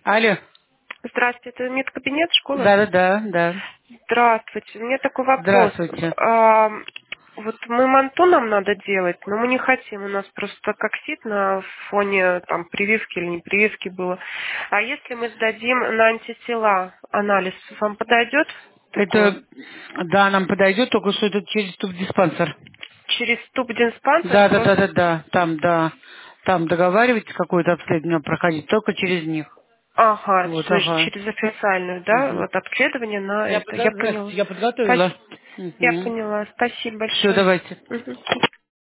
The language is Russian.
Алло. Здравствуйте, это медкабинет школы? Да. Здравствуйте, у меня такой вопрос. Здравствуйте. Вот мы манту нам надо делать, но мы не хотим, у нас просто коксит на фоне там прививки или не прививки было. А если мы сдадим на антитела анализ, вам подойдет такое? Это, да, нам подойдет, только что это через тубдиспансер. Через туб-диспансер просто? Да. Там договариваетесь какое-то обследование проходить, только через них. Ага, Вот, то есть ага. через официальную, да, Мгм. вот обследование на это. Я поняла. Здравствуйте, я подготовила. Спас- Я поняла. Спасибо Все, большое. давайте. Мгм.